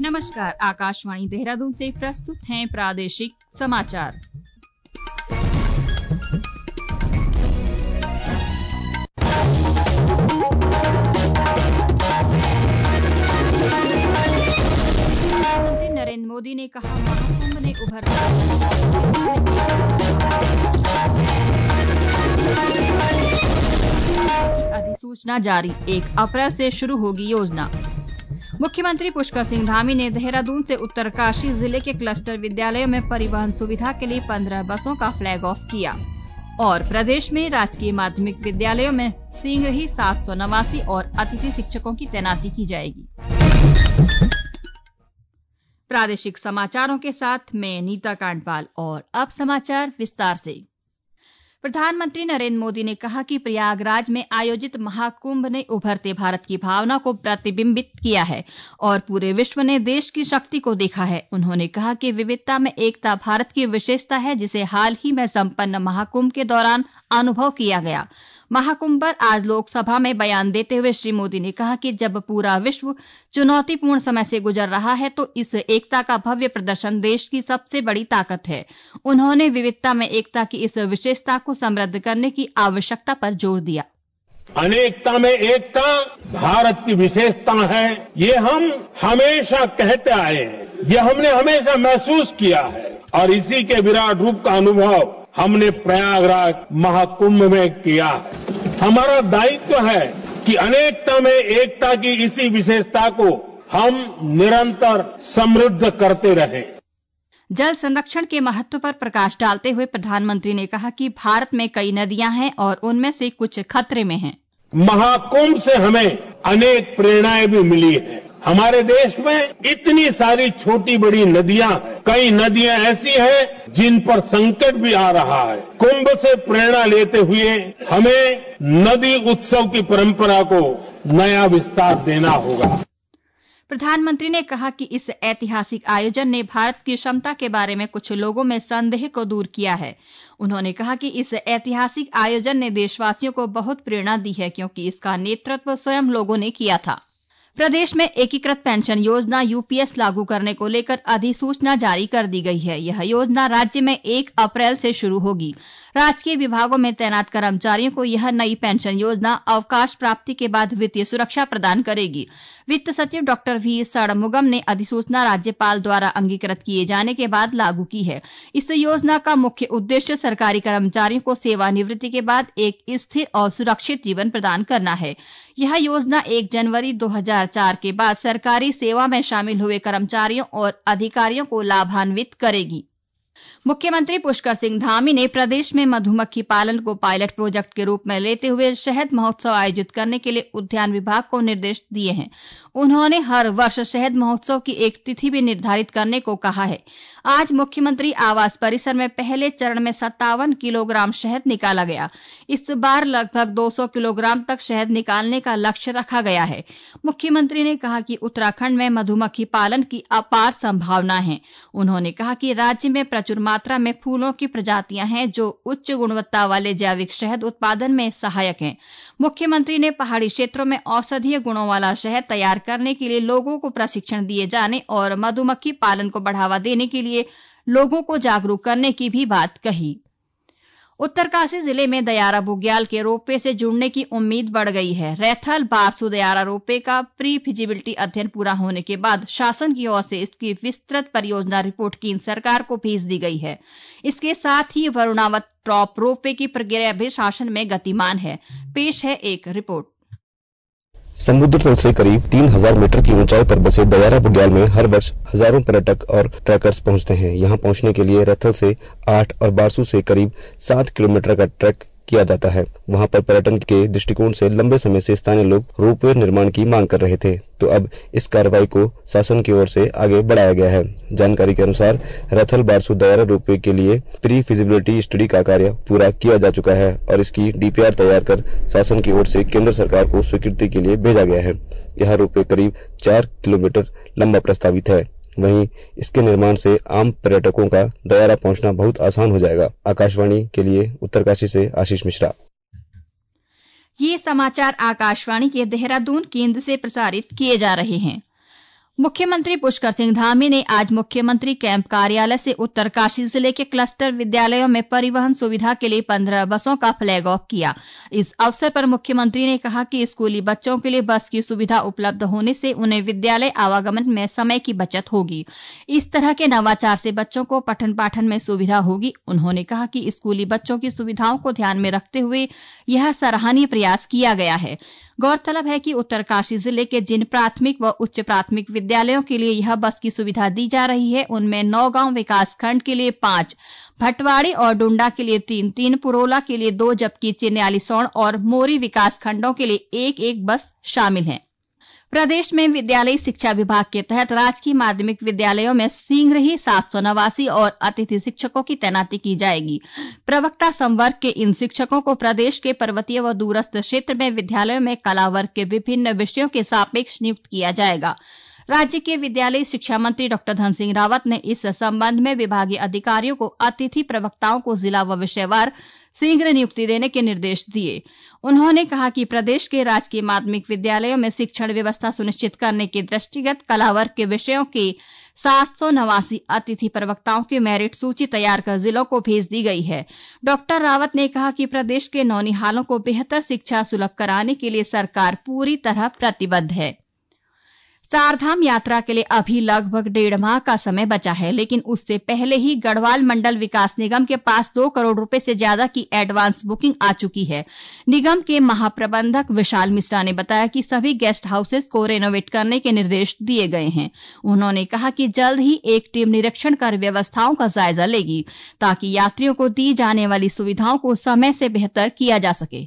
नमस्कार, आकाशवाणी देहरादून से प्रस्तुत हैं प्रादेशिक समाचार। प्रधानमंत्री नरेंद्र मोदी ने कहा, महाकुंभ ने अधिसूचना जारी, 1 अप्रैल से शुरू होगी योजना। मुख्यमंत्री पुष्कर सिंह धामी ने देहरादून से उत्तरकाशी जिले के क्लस्टर विद्यालयों में परिवहन सुविधा के लिए 15 बसों का फ्लैग ऑफ किया। और प्रदेश में राजकीय माध्यमिक विद्यालयों में शीघ्र ही 789 और अतिथि शिक्षकों की तैनाती की जाएगी। प्रादेशिक समाचारों के साथ मैं नीता कांडपाल और अब समाचार विस्तार से। प्रधानमंत्री नरेंद्र मोदी ने कहा कि प्रयागराज में आयोजित महाकुंभ ने उभरते भारत की भावना को प्रतिबिंबित किया है और पूरे विश्व ने देश की शक्ति को देखा है। उन्होंने कहा कि विविधता में एकता भारत की विशेषता है, जिसे हाल ही में संपन्न महाकुंभ के दौरान अनुभव किया गया। महाकुंभ पर आज लोकसभा में बयान देते हुए श्री मोदी ने कहा कि जब पूरा विश्व चुनौतीपूर्ण समय से गुजर रहा है तो इस एकता का भव्य प्रदर्शन देश की सबसे बड़ी ताकत है। उन्होंने विविधता में एकता की इस विशेषता को समृद्ध करने की आवश्यकता पर जोर दिया। अनेकता में एकता भारत की विशेषता है, ये हम हमेशा कहते आए हैं, ये हमने हमेशा महसूस किया है और इसी के विराट रूप का अनुभव हमने प्रयागराज महाकुंभ में किया है। हमारा दायित्व है कि अनेकता में एकता की इसी विशेषता को हम निरंतर समृद्ध करते रहें। जल संरक्षण के महत्व पर प्रकाश डालते हुए प्रधानमंत्री ने कहा कि भारत में कई नदियां हैं और उनमें से कुछ खतरे में हैं। महाकुंभ से हमें अनेक प्रेरणाएं भी मिली हैं। हमारे देश में इतनी सारी छोटी बड़ी नदियां हैं, कई नदियां ऐसी हैं जिन पर संकट भी आ रहा है। कुंभ से प्रेरणा लेते हुए हमें नदी उत्सव की परंपरा को नया विस्तार देना होगा। प्रधानमंत्री ने कहा कि इस ऐतिहासिक आयोजन ने भारत की क्षमता के बारे में कुछ लोगों में संदेह को दूर किया है। उन्होंने कहा कि इस ऐतिहासिक आयोजन ने देशवासियों को बहुत प्रेरणा दी है, क्योंकि इसका नेतृत्व स्वयं लोगों ने किया था। प्रदेश में एकीकृत पेंशन योजना यूपीएस लागू करने को लेकर अधिसूचना जारी कर दी गई है। यह योजना राज्य में 1 अप्रैल से शुरू होगी। राजकीय विभागों में तैनात कर्मचारियों को यह नई पेंशन योजना अवकाश प्राप्ति के बाद वित्तीय सुरक्षा प्रदान करेगी। वित्त सचिव डॉक्टर वी षणमुगम ने अधिसूचना राज्यपाल द्वारा अंगीकृत किए जाने के बाद लागू की है। इस योजना का मुख्य उद्देश्य सरकारी कर्मचारियों को सेवानिवृत्ति के बाद एक स्थिर और सुरक्षित जीवन प्रदान करना है। यह योजना 1 जनवरी 2004 के बाद सरकारी सेवा में शामिल हुए कर्मचारियों और अधिकारियों को लाभान्वित करेगी। मुख्यमंत्री पुष्कर सिंह धामी ने प्रदेश में मधुमक्खी पालन को पायलट प्रोजेक्ट के रूप में लेते हुए शहद महोत्सव आयोजित करने के लिए उद्यान विभाग को निर्देश दिए हैं। उन्होंने हर वर्ष शहद महोत्सव की एक तिथि भी निर्धारित करने को कहा है। आज मुख्यमंत्री आवास परिसर में पहले चरण में 57 किलोग्राम शहद निकाला गया। इस बार लगभग 200 किलोग्राम तक शहद निकालने का लक्ष्य रखा गया है। मुख्यमंत्री ने कहा कि उत्तराखंड में मधुमक्खी पालन की अपार संभावना है। उन्होंने कहा कि राज्य में प्रचुर मात्रा में फूलों की प्रजातियां हैं जो उच्च गुणवत्ता वाले जैविक शहद उत्पादन में सहायक हैं। मुख्यमंत्री ने पहाड़ी क्षेत्रों में औषधीय गुणों वाला शहद तैयार करने के लिए लोगों को प्रशिक्षण दिए जाने और मधुमक्खी पालन को बढ़ावा देने के लिए लोगों को जागरूक करने की भी बात कही। उत्तरकाशी जिले में दयारा बुग्याल के रोपवे से जुड़ने की उम्मीद बढ़ गई है। रैथल बारसू दयारा रोपवे का प्री फिजिबिलिटी अध्ययन पूरा होने के बाद शासन की ओर से इसकी विस्तृत परियोजना रिपोर्ट केंद्र सरकार को भेज दी गई है। इसके साथ ही वरुणावत टॉप रोपवे की प्रक्रिया भी शासन में गतिमान है। पेश है एक रिपोर्ट। समुद्र तल से करीब 3000 मीटर की ऊंचाई पर बसे दयारा बुग्याल में हर वर्ष हजारों पर्यटक और ट्रैकर्स पहुंचते हैं। यहां पहुंचने के लिए रैथल से 8 और बारसू से करीब 7 किलोमीटर का ट्रैक किया जाता है। वहां पर पर्यटन के दृष्टिकोण से लंबे समय से स्थानीय लोग रोपवे निर्माण की मांग कर रहे थे, तो अब इस कार्रवाई को शासन की ओर से आगे बढ़ाया गया है। जानकारी के अनुसार रैथल बारसू दयारा रोपवे के लिए प्री फिजिबिलिटी स्टडी का कार्य पूरा किया जा चुका है और इसकी डीपीआर तैयार कर शासन की ओर से केंद्र सरकार को स्वीकृति के लिए भेजा गया है। यह रोपवे करीब 4 किलोमीटर लंबा प्रस्तावित है। वहीं इसके निर्माण से आम पर्यटकों का दयारा पहुंचना बहुत आसान हो जाएगा। आकाशवाणी के लिए उत्तरकाशी से आशीष मिश्रा। ये समाचार आकाशवाणी के देहरादून केंद्र से प्रसारित किए जा रहे हैं। मुख्यमंत्री पुष्कर सिंह धामी ने आज मुख्यमंत्री कैंप कार्यालय से उत्तरकाशी जिले के क्लस्टर विद्यालयों में परिवहन सुविधा के लिए 15 बसों का फ्लैग ऑफ किया। इस अवसर पर मुख्यमंत्री ने कहा कि स्कूली बच्चों के लिए बस की सुविधा उपलब्ध होने से उन्हें विद्यालय आवागमन में समय की बचत होगी। इस तरह के नवाचार से बच्चों को पठन पाठन में सुविधा होगी। उन्होंने कहा कि स्कूली बच्चों की सुविधाओं को ध्यान में रखते हुए यह सराहनीय प्रयास किया गया है। गौरतलब है कि उत्तरकाशी जिले के जिन प्राथमिक व उच्च प्राथमिक विद्यालयों के लिए यह बस की सुविधा दी जा रही है, उनमें नौगांव विकासखंड के लिए 5, भटवाड़ी और डुंडा के लिए 3, पुरोला के लिए 2, जबकि चिन्यालीसौड़ और मोरी विकासखंडों के लिए 1 बस शामिल है। प्रदेश में विद्यालयी शिक्षा विभाग के तहत राजकीय माध्यमिक विद्यालयों में शीघ्र ही 789 और अतिथि शिक्षकों की तैनाती की जाएगी। प्रवक्ता संवर्ग के इन शिक्षकों को प्रदेश के पर्वतीय व दूरस्थ क्षेत्र में विद्यालयों में कला वर्ग के विभिन्न विषयों के सापेक्ष नियुक्त किया जाएगा। राज्य के विद्यालयी शिक्षा मंत्री डॉ धन सिंह रावत ने इस संबंध में विभागीय अधिकारियों को अतिथि प्रवक्ताओं को जिला व विषयवार शीघ्र नियुक्ति देने के निर्देश दिए। उन्होंने कहा कि प्रदेश के राजकीय माध्यमिक विद्यालयों में शिक्षण व्यवस्था सुनिश्चित करने के दृष्टिगत कला वर्ग के विषयों के 789 अतिथि प्रवक्ताओं की मेरिट सूची तैयार कर जिलों को भेज दी गई है। डॉ रावत ने कहा कि प्रदेश के नौनिहालों को बेहतर शिक्षा सुलभ कराने के लिए सरकार पूरी तरह प्रतिबद्ध है। चारधाम यात्रा के लिए अभी लगभग 1.5 माह का समय बचा है, लेकिन उससे पहले ही गढ़वाल मंडल विकास निगम के पास 2 करोड़ रुपए से ज्यादा की एडवांस बुकिंग आ चुकी है। निगम के महाप्रबंधक विशाल मिश्रा ने बताया कि सभी गेस्ट हाउसेस को रेनोवेट करने के निर्देश दिए गए हैं। उन्होंने कहा कि जल्द ही एक टीम निरीक्षण कर व्यवस्थाओं का जायजा लेगी ताकि यात्रियों को दी जाने वाली सुविधाओं को समय से बेहतर किया जा सके।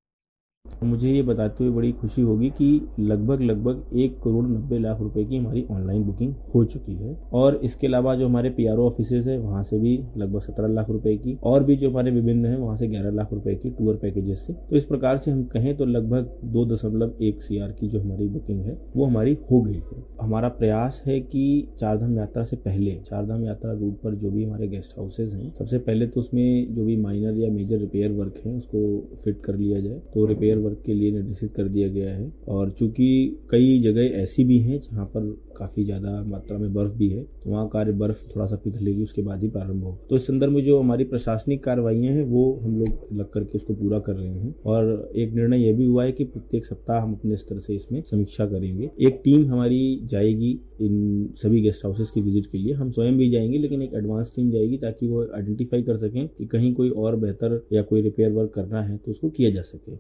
मुझे ये बताते हुए बड़ी खुशी होगी कि लगभग 1 करोड़ 90 लाख रुपए की हमारी ऑनलाइन बुकिंग हो चुकी है और इसके अलावा जो हमारे पीआरओ ऑफिसेज है वहां से भी लगभग 17 लाख रुपए की और भी जो हमारे विभिन्न है वहां से 11 लाख रुपए की टूर पैकेजेस से। तो इस प्रकार से हम कहें तो लगभग 2.1 CR की जो हमारी बुकिंग है वो हमारी हो गई है। हमारा प्रयास है कि चारधाम यात्रा से पहले चारधाम यात्रा रूट पर जो भी हमारे गेस्ट हाउसेज हैं, सबसे पहले तो उसमें जो भी माइनर या मेजर रिपेयर वर्क है उसको फिट कर लिया जाए। तो रिपेयर वर्क के लिए निर्देशित कर दिया गया है और चूंकि कई जगह ऐसी भी हैं जहां पर काफी ज्यादा मात्रा में बर्फ भी है, तो वहां कार्य बर्फ थोड़ा सा पिघलेगी उसके बाद ही प्रारंभ होगा। तो इस संदर्भ में जो हमारी प्रशासनिक कार्रवाइयां हैं वो हम लोग लग करके उसको पूरा कर रहे हैं और एक निर्णय यह भी हुआ है कि प्रत्येक सप्ताह हम अपने स्तर से इसमें समीक्षा करेंगे। एक टीम हमारी जाएगी इन सभी गेस्ट हाउसेस की विजिट के लिए। हम स्वयं भी जाएंगे लेकिन एक एडवांस टीम जाएगी ताकि वो आइडेंटिफाई कर सकें कि कहीं कोई और बेहतर या कोई रिपेयर वर्क करना है तो उसको किया जा सके।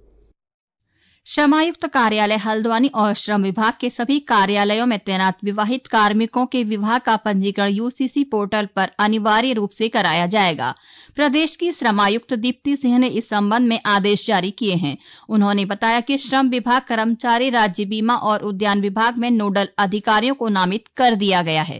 श्रमायुक्त कार्यालय हल्द्वानी और श्रम विभाग के सभी कार्यालयों में तैनात विवाहित कार्मिकों के विवाह का पंजीकरण यूसीसी पोर्टल पर अनिवार्य रूप से कराया जाएगा। प्रदेश की श्रमायुक्त दीप्ति सिंह ने इस संबंध में आदेश जारी किए हैं। उन्होंने बताया कि श्रम विभाग कर्मचारी राज्य बीमा और उद्यान विभाग में नोडल अधिकारियों को नामित कर दिया गया है।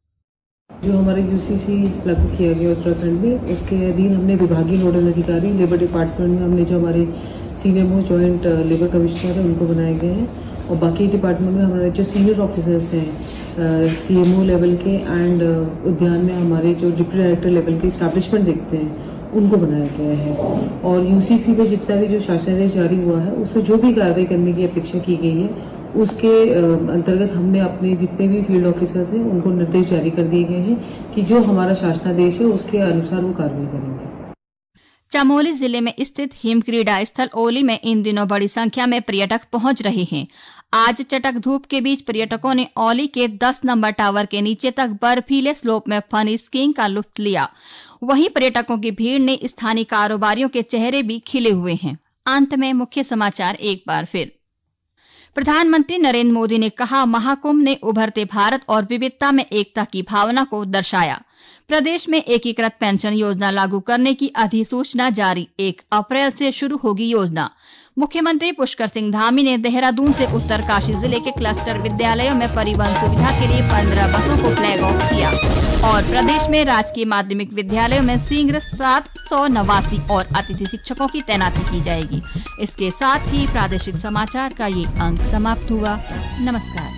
जो हमारे यूसीसी लागू किया गया उत्तराखंड में, उसके अधीन हमने विभागीय नोडल अधिकारी लेबर डिपार्टमेंट में हमने जो हमारे senior most joint labour commissioner है उनको बनाए गए हैं और बाकी डिपार्टमेंट में हमारे जो सीनियर ऑफिसर्स हैं सीएमओ लेवल के एंड उद्यान में हमारे जो डिप्टी डायरेक्टर लेवल के एस्टैब्लिशमेंट देखते हैं उनको बनाया गया है। और यूसीसी में जितना भी जो शासनादेश जारी हुआ है उसमें जो भी कार्रवाई करने की अपेक्षा की गई है उसके अंतर्गत हमने अपने जितने भी फील्ड ऑफिसर्स हैं उनको निर्देश जारी कर दिए गए हैं कि जो हमारा शासनादेश है उसके अनुसार वो कार्रवाई करेंगे। चमोली जिले में स्थित हिमक्रीड़ा स्थल ओली में इन दिनों बड़ी संख्या में पर्यटक पहुंच रहे हैं। आज चटक धूप के बीच पर्यटकों ने ओली के 10 नंबर टावर के नीचे तक बर्फीले स्लोप में फनी स्कीइंग का लुत्फ लिया। वहीं पर्यटकों की भीड़ ने स्थानीय कारोबारियों के चेहरे भी खिले हुए हैं। अंत में मुख्य समाचार एक बार फिर। प्रधानमंत्री नरेंद्र मोदी ने कहा, महाकुंभ ने उभरते भारत और विविधता में एकता की भावना को दर्शाया। प्रदेश में एकीकृत पेंशन योजना लागू करने की अधिसूचना जारी, 1 अप्रैल से शुरू होगी योजना। मुख्यमंत्री पुष्कर सिंह धामी ने देहरादून से उत्तरकाशी जिले के क्लस्टर विद्यालयों में परिवहन सुविधा के लिए 15 बसों को फ्लैग ऑफ किया और प्रदेश में राजकीय माध्यमिक विद्यालयों में शीघ्र 789 और अतिथि शिक्षकों की तैनाती की जाएगी। इसके साथ ही प्रादेशिक समाचार का ये अंक समाप्त हुआ। नमस्कार।